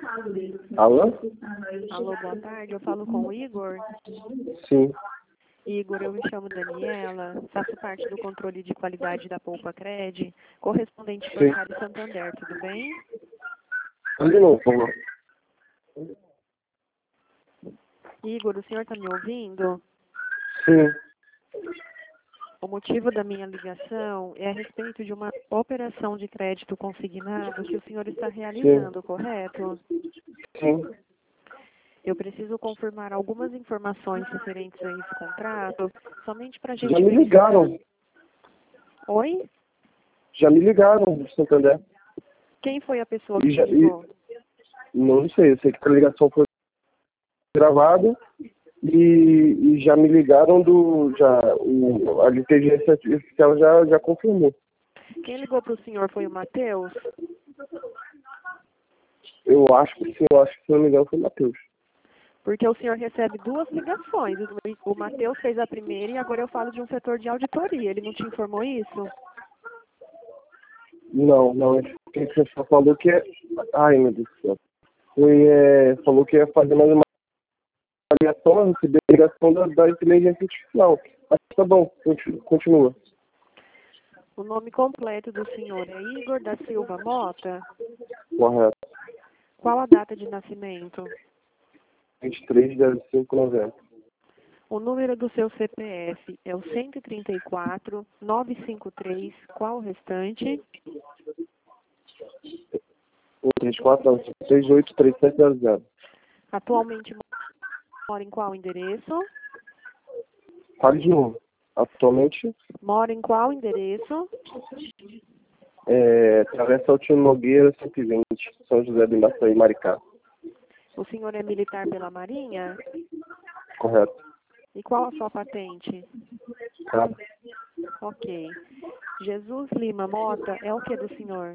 Alô? Alô, boa tarde. Eu falo com o Igor. Sim. Igor, eu me chamo Daniela, faço parte do controle de qualidade da Poupa Cred, correspondente por Cari Santander, tudo bem? De novo, por favor. Igor, o senhor está me ouvindo? Sim. O motivo da minha ligação é a respeito de uma operação de crédito consignado que o senhor está realizando, correto? Sim. Eu preciso confirmar algumas informações referentes a esse contrato, somente para a gente Já me verificar. ligaram. Oi? Já me ligaram do Santander. Quem foi a pessoa que E já, te ligou? não sei, eu sei que a ligação foi gravada e já me ligaram a inteligência artificial já confirmou. Quem ligou para o senhor foi o Matheus? Eu acho que sim, eu acho que se não me engano foi o Matheus. Porque o senhor recebe duas ligações. O Matheus fez a primeira e agora eu falo de um setor de auditoria. Ele não te informou isso? Não, ele só falou que é. Ai, meu Deus do céu. Falou que ia fazer mais uma ligação, eu recebi a ligação da inteligência artificial. Mas tá bom, continua. O nome completo do senhor é Igor da Silva Mota? Correto. Qual a data de nascimento? 23/05/90. O número do seu CPF é o 134 953. Qual o restante? 34, não, 383700. Atualmente mora em qual endereço? Fale de novo. Atualmente, Mora em qual endereço? Travessa Altino Nogueira, 120, São José do Embaçaí, Maricá. O senhor é militar pela Marinha? Correto. E qual a sua patente? Tá. Ok. Jesus Lima Mota é o que do senhor?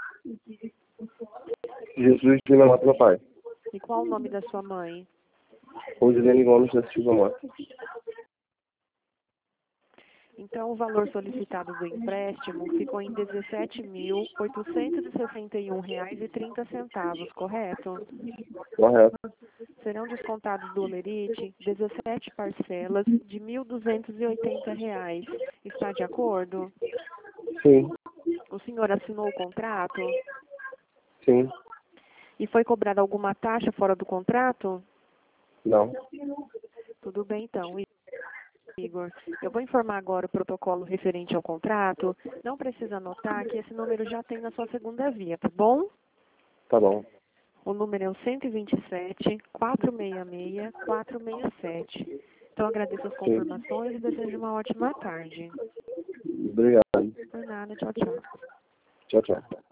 Jesus de Mata, meu pai. E qual o nome da sua mãe? Rosilene Gomes da Silva Mota. Então, o valor solicitado do empréstimo ficou em R$ 17.861,30, correto? Correto. Serão descontados do Olerite 17 parcelas de R$ 1.280. Está de acordo? Sim. O senhor assinou o contrato? Sim. E foi cobrada alguma taxa fora do contrato? Não. Tudo bem, então, Igor. Eu vou informar agora o protocolo referente ao contrato. Não precisa anotar que esse número já tem na sua segunda via, tá bom? Tá bom. O número é o 127-466-467. Então, agradeço as confirmações e desejo uma ótima tarde. Obrigado. Por nada, tchau, tchau. Tchau, tchau.